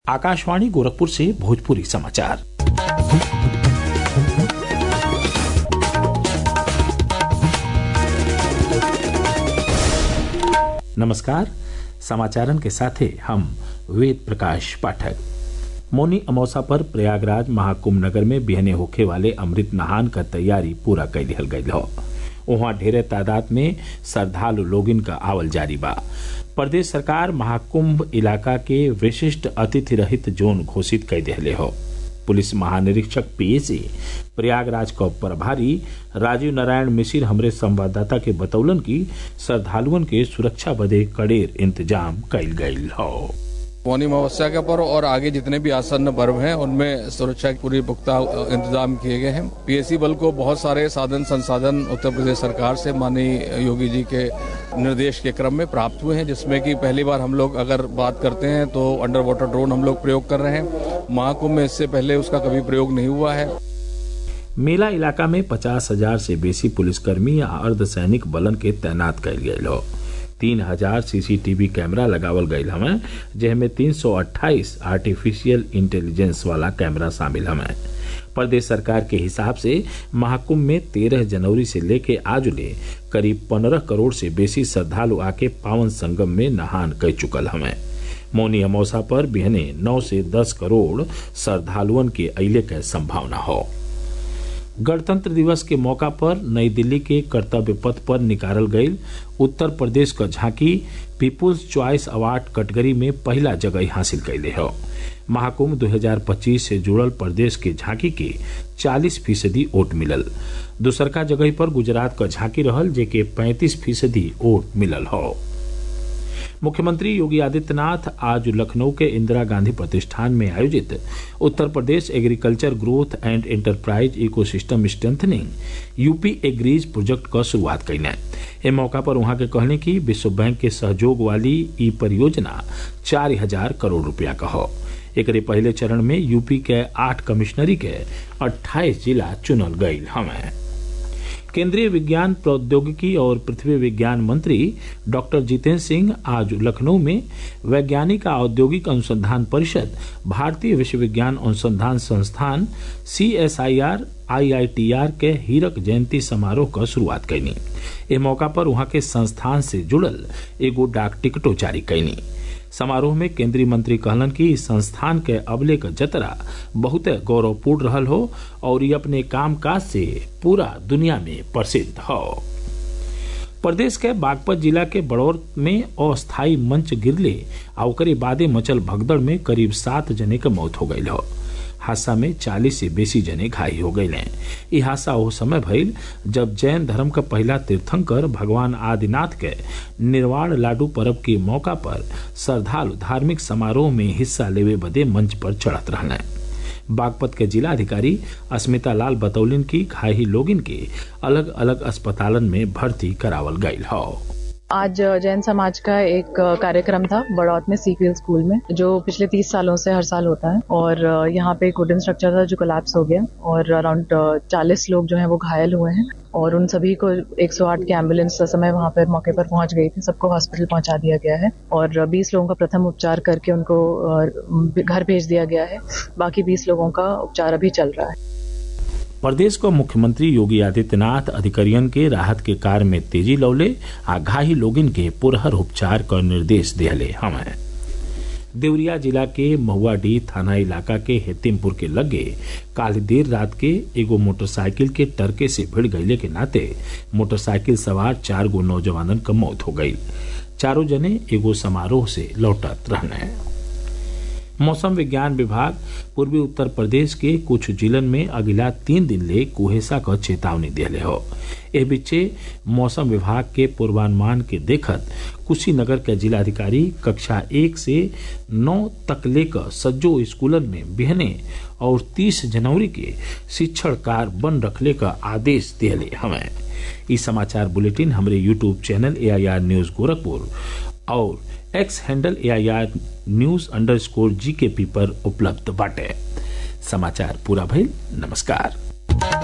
आकाशवाणी गोरखपुर से भोजपुरी समाचार। नमस्कार। समाचारन के साथे हम वेद प्रकाश पाठक। मौनी अमावस्या पर प्रयागराज महाकुंभ नगर में बिहने होखे वाले अमृत नहान क तैयारी पूरा कर लिहल गयल हौ। उहाँ ढेरे तादाद में श्रद्धालु लोगिन का आवल जारी बा। प्रदेश सरकार महाकुंभ इलाका के विशिष्ट अतिथि रहित जोन घोषित कर दिले हो। पुलिस महानिरीक्षक पीएसी प्रयागराज क प्रभारी राजीव नारायण मिसिर हमरे संवाददाता के बतौलन कि श्रद्धालुअन के सुरक्षा बदे कड़ेर इंतजाम कइल गइल हो। मौनी अमावस्या के पर्व और आगे जितने भी आसन्न पर्व हैं उनमें सुरक्षा के पूरी पुख्ता इंतजाम किए गए हैं। पीएसी बल को बहुत सारे साधन संसाधन उत्तर प्रदेश सरकार से माननीय योगी जी के निर्देश के क्रम में प्राप्त हुए हैं, जिसमें कि पहली बार हम लोग अगर बात करते हैं तो अंडर वाटर ड्रोन हम लोग प्रयोग कर रहे हैं। महाकुंभ में इससे पहले उसका कभी प्रयोग नहीं हुआ है। मेला इलाका में 50,000 से बेसी पुलिसकर्मी या अर्धसैनिक बलन के तैनात कइल गयल हो। 3,000 सीसीटीवी कैमरा लगावल गयल हमें, जिसमें 328 आर्टिफिशियल इंटेलिजेंस वाला कैमरा शामिल हमें। प्रदेश सरकार के हिसाब से महाकुंभ में 13 जनवरी से लेके आजुले करीब 15 करोड़ से बेसी श्रद्धालु आके पावन संगम में नहान कर चुकल हमें। मौनी अमावस्या पर बिहने 9 से 10 करोड़ श्रद्धालुअन के अइले के संभावना हो। गणतंत्र दिवस के मौका पर नई दिल्ली के कर्तव्य पथ पर निकालल गई उत्तर प्रदेश का झांकी पीपुल्स चॉइस अवार्ड कैटेगरी में पहला जगह हासिल कैले हो। महाकुंभ 2025 से जुड़ल प्रदेश के झांकी के 40% वोट मिलल। दूसरका जगह पर गुजरात का झांकी रहल, जेके 35% वोट मिलल हो। मुख्यमंत्री योगी आदित्यनाथ आज लखनऊ के इंदिरा गांधी प्रतिष्ठान में आयोजित Uttar Pradesh agriculture growth and enterprise ecosystem strengthening UP agrees project का शुरुआत कईने। इस मौका पर वहां के कहने की विश्व बैंक के सहयोग वाली ई परियोजना 4,000 करोड़ रुपया का हो। एक पहले चरण में यूपी के 8 कमिश्नरी के 28 जिला चुनल गयी हमें। केंद्रीय विज्ञान प्रौद्योगिकी और पृथ्वी विज्ञान मंत्री डॉक्टर जितेंद्र सिंह आज लखनऊ में वैज्ञानिक औद्योगिक अनुसंधान परिषद, भारतीय विश्वविज्ञान अनुसंधान संस्थान CSIR IITR के हीरक जयंती समारोह का शुरुआत कैनी। इस मौका पर वहां के संस्थान से जुड़ल एगो डाक टिकटो जारी कैनी। समारोह में केंद्रीय मंत्री कहलन कि इस संस्थान के अबले का जतरा बहुत गौरवपूर्ण रहल हो और ये अपने कामकाज से पूरा दुनिया में प्रसिद्ध हो। प्रदेश के बागपत जिला के बड़ौर में अस्थायी मंच गिरले और ओकरे बादे मचल भगदड़ में करीब 7 जने के मौत हो गई हो। हादसा में 40 से बेसी जने घायल हो गये। यह हादसा वो समय भइल जब जैन धर्म का पहला तीर्थंकर भगवान आदिनाथ के निर्वाण लाडू पर्व के मौका पर श्रद्धालु धार्मिक समारोह में हिस्सा लेवे बदे मंच पर चढ़त रहने। बागपत के जिला अधिकारी अस्मिता लाल बतौलिन की घायल लोगिन के अलग अलग अस्पतालन में भर्ती करावल गयल हो। आज जैन समाज का एक कार्यक्रम था बड़ौत में सीपीएल स्कूल में, जो पिछले 30 सालों से हर साल होता है। और यहाँ पे एक वुडन स्ट्रक्चर था जो कोलैप्स हो गया और अराउंड 40 लोग जो हैं वो घायल हुए हैं और उन सभी को 108 की एम्बुलेंस समय वहाँ पर मौके पर पहुंच गई थी। सबको हॉस्पिटल पहुंचा दिया गया है और 20 लोगों का प्रथम उपचार करके उनको घर भेज दिया गया है। बाकी 20 लोगों का उपचार अभी चल रहा है। प्रदेश को मुख्यमंत्री योगी आदित्यनाथ अधिकारियन के राहत के कार्य में तेजी लौले आ घायल लोगिन के पुरहर उपचार का निर्देश दिले हमें। देवरिया जिला के महुआडीह थाना इलाका के हेतिमपुर के लगे काल देर रात के एगो मोटरसाइकिल के टरके से भिड़ गईले के नाते मोटरसाइकिल सवार 4 गो नौजवानन का मौत हो गई। चारों जने एगो समारोह से लौटत रहने। मौसम विज्ञान विभाग पूर्वी उत्तर प्रदेश के कुछ जिलन में अगला 3 दिन ले कुहेसा का चेतावनी दिले हो। ए बीचे मौसम विभाग के पूर्वानुमान के देखत कुशीनगर के जिलाधिकारी कक्षा 1 से 9 तक लेकर सज्जो स्कूलन में बिहने और 30 जनवरी के शिक्षण कार्य बंद रखले का आदेश दिले हमें। इस समाचार बुलेटिन हमारे YouTube channel AIR news Gorakhpur और एक्स हैंडल AIR News_GKP पर उपलब्ध बाटे। समाचार पूरा भइल। नमस्कार।